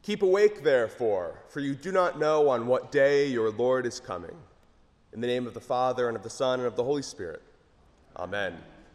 Keep awake, therefore, for you do not know on what day your Lord is coming. In the name of the Father, and of the Son, and of the Holy Spirit. Amen.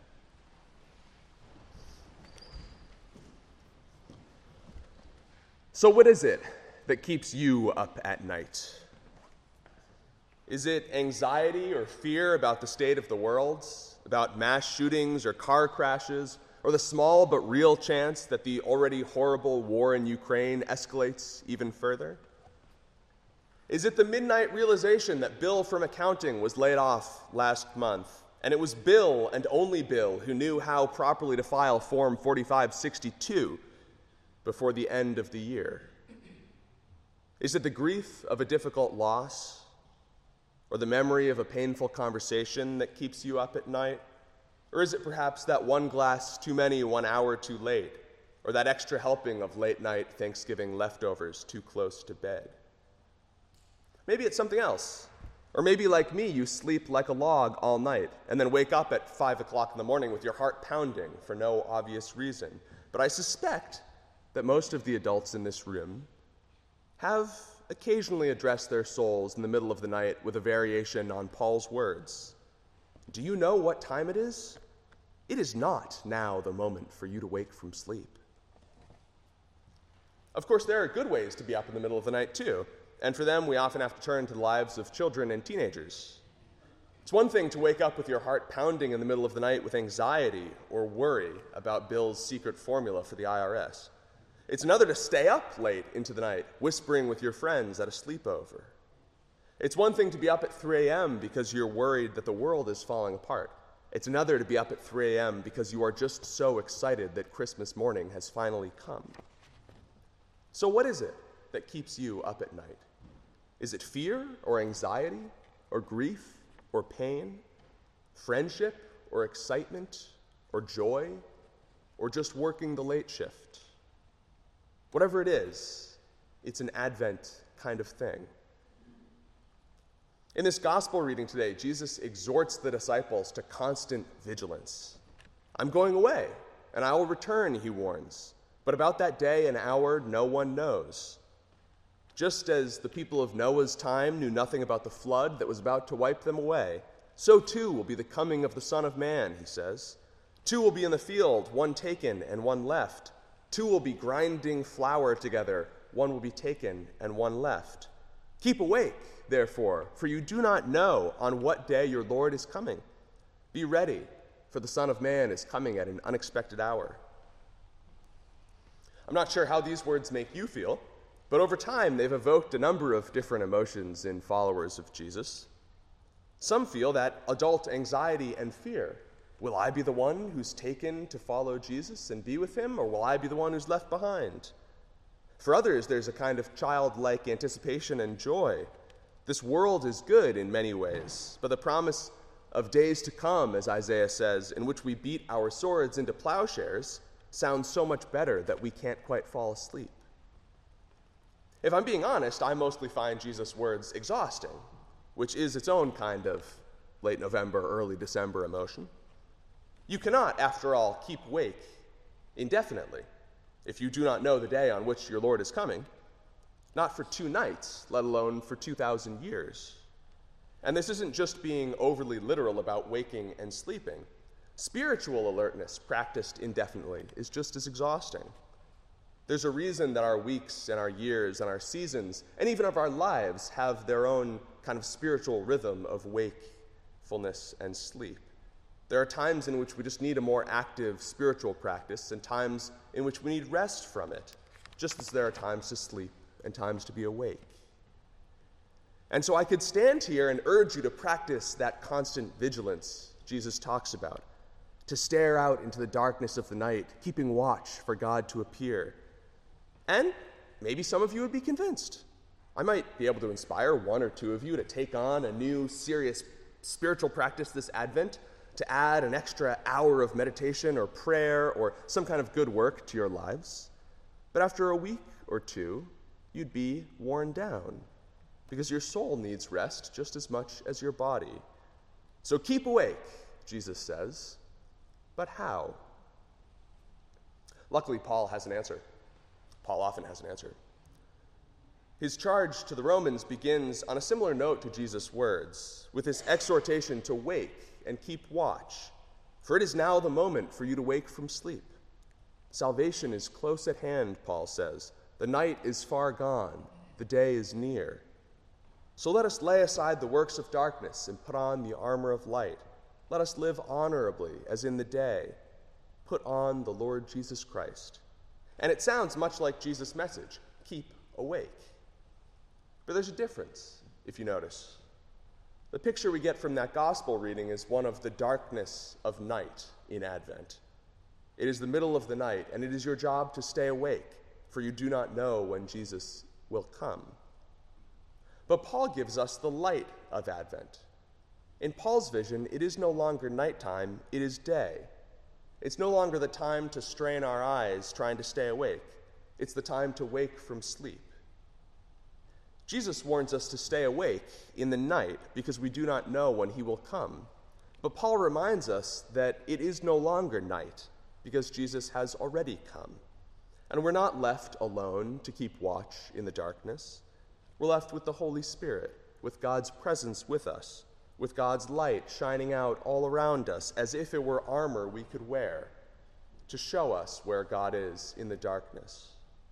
So what is it that keeps you up at night? Is it anxiety or fear about the state of the world, about mass shootings or car crashes, or the small but real chance that the already horrible war in Ukraine escalates even further? Is it the midnight realization that Bill from accounting was laid off last month, and it was Bill and only Bill who knew how properly to file Form 4562 before the end of the year? Is it the grief of a difficult loss, or the memory of a painful conversation that keeps you up at night? Or is it perhaps that one glass too many, 1 hour too late, or that extra helping of late-night Thanksgiving leftovers too close to bed? Maybe it's something else. Or maybe, like me, you sleep like a log all night and then wake up at 5 o'clock in the morning with your heart pounding for no obvious reason. But I suspect that most of the adults in this room have occasionally addressed their souls in the middle of the night with a variation on Paul's words. Do you know what time it is? It is not now the moment for you to wake from sleep. Of course, there are good ways to be up in the middle of the night, too, and for them, we often have to turn to the lives of children and teenagers. It's one thing to wake up with your heart pounding in the middle of the night with anxiety or worry about Bill's secret formula for the IRS. It's another to stay up late into the night, whispering with your friends at a sleepover. It's one thing to be up at 3 a.m. because you're worried that the world is falling apart. It's another to be up at 3 a.m. because you are just so excited that Christmas morning has finally come. So what is it that keeps you up at night? Is it fear or anxiety or grief or pain, friendship or excitement or joy, or just working the late shift? Whatever it is, it's an Advent kind of thing. In this gospel reading today, Jesus exhorts the disciples to constant vigilance. I'm going away, and I will return, he warns. But about that day and hour, no one knows. Just as the people of Noah's time knew nothing about the flood that was about to wipe them away, so too will be the coming of the Son of Man, he says. 2 will be in the field, 1 taken and 1 left. 2 will be grinding flour together, 1 will be taken and 1 left. Keep awake, therefore, for you do not know on what day your Lord is coming. Be ready, for the Son of Man is coming at an unexpected hour. I'm not sure how these words make you feel, but over time they've evoked a number of different emotions in followers of Jesus. Some feel that adult anxiety and fear. Will I be the one who's taken to follow Jesus and be with him, or will I be the one who's left behind? For others, there's a kind of childlike anticipation and joy. This world is good in many ways, but the promise of days to come, as Isaiah says, in which we beat our swords into plowshares, sounds so much better that we can't quite fall asleep. If I'm being honest, I mostly find Jesus' words exhausting, which is its own kind of late November, early December emotion. You cannot, after all, keep awake indefinitely if you do not know the day on which your Lord is coming, not for 2 nights, let alone for 2,000 years. And this isn't just being overly literal about waking and sleeping. Spiritual alertness practiced indefinitely is just as exhausting. There's a reason that our weeks and our years and our seasons, and even of our lives, have their own kind of spiritual rhythm of wakefulness and sleep. There are times in which we just need a more active spiritual practice and times in which we need rest from it, just as there are times to sleep and times to be awake. And so I could stand here and urge you to practice that constant vigilance Jesus talks about, to stare out into the darkness of the night, keeping watch for God to appear. And maybe some of you would be convinced. I might be able to inspire 1 or 2 of you to take on a new serious spiritual practice this Advent, to add an extra hour of meditation or prayer or some kind of good work to your lives. But after a week or 2, you'd be worn down because your soul needs rest just as much as your body. So keep awake, Jesus says. But how? Luckily, Paul has an answer. Paul often has an answer. His charge to the Romans begins on a similar note to Jesus' words, with this exhortation to wake and keep watch, for it is now the moment for you to wake from sleep. Salvation is close at hand, Paul says. The night is far gone, the day is near. So let us lay aside the works of darkness and put on the armor of light. Let us live honorably as in the day. Put on the Lord Jesus Christ. And it sounds much like Jesus' message, keep awake. But there's a difference, if you notice. The picture we get from that gospel reading is one of the darkness of night in Advent. It is the middle of the night, and it is your job to stay awake, for you do not know when Jesus will come. But Paul gives us the light of Advent. In Paul's vision, it is no longer nighttime, it is day. It's no longer the time to strain our eyes trying to stay awake. It's the time to wake from sleep. Jesus warns us to stay awake in the night because we do not know when he will come. But Paul reminds us that it is no longer night because Jesus has already come. And we're not left alone to keep watch in the darkness. We're left with the Holy Spirit, with God's presence with us, with God's light shining out all around us as if it were armor we could wear to show us where God is in the darkness.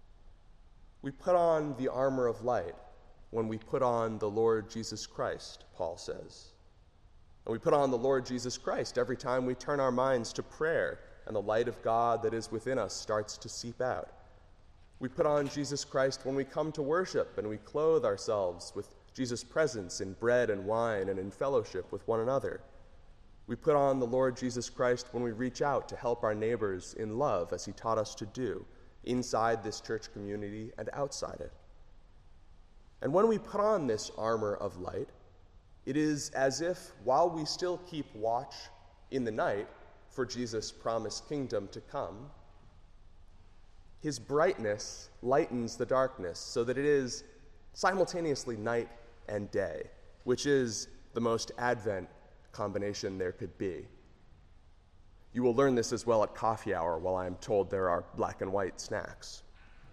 We put on the armor of light when we put on the Lord Jesus Christ, Paul says. And we put on the Lord Jesus Christ every time we turn our minds to prayer and the light of God that is within us starts to seep out. We put on Jesus Christ when we come to worship and we clothe ourselves with Jesus' presence in bread and wine and in fellowship with one another. We put on the Lord Jesus Christ when we reach out to help our neighbors in love as he taught us to do, inside this church community and outside it. And when we put on this armor of light, it is as if while we still keep watch in the night for Jesus' promised kingdom to come, his brightness lightens the darkness so that it is simultaneously night and day, which is the most Advent combination there could be. You will learn this as well at coffee hour while I am told there are black and white snacks.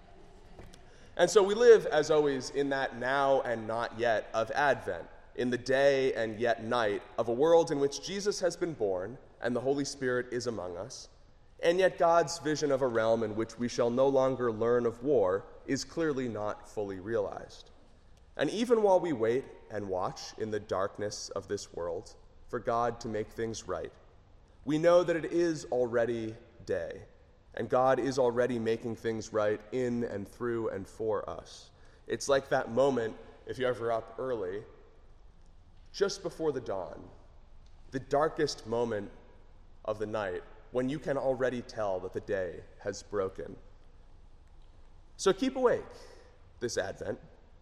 And so we live, as always, in that now and not yet of Advent, in the day and yet night of a world in which Jesus has been born and the Holy Spirit is among us, and yet God's vision of a realm in which we shall no longer learn of war is clearly not fully realized. And even while we wait and watch in the darkness of this world for God to make things right, we know that it is already day, and God is already making things right in and through and for us. It's like that moment, if you're ever up early, just before the dawn, the darkest moment of the night, when you can already tell that the day has broken. So keep awake this Advent.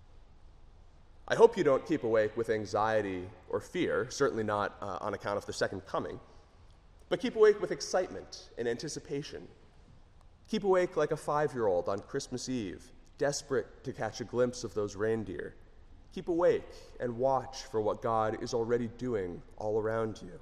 I hope you don't keep awake with anxiety or fear, certainly not on account of the second coming, but keep awake with excitement and anticipation. Keep awake like a 5-year-old on Christmas Eve, desperate to catch a glimpse of those reindeer. Keep awake and watch for what God is already doing all around you.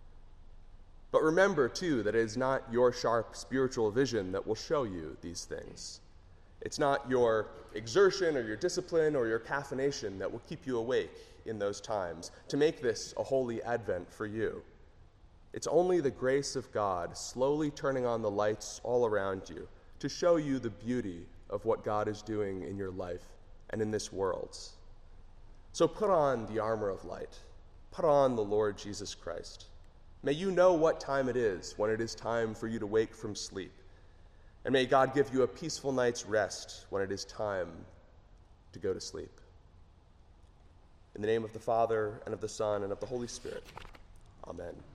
But remember, too, that it is not your sharp spiritual vision that will show you these things. It's not your exertion or your discipline or your caffeination that will keep you awake in those times to make this a holy Advent for you. It's only the grace of God slowly turning on the lights all around you to show you the beauty of what God is doing in your life and in this world. So put on the armor of light. Put on the Lord Jesus Christ. May you know what time it is when it is time for you to wake from sleep. And may God give you a peaceful night's rest when it is time to go to sleep. In the name of the Father, and of the Son, and of the Holy Spirit. Amen.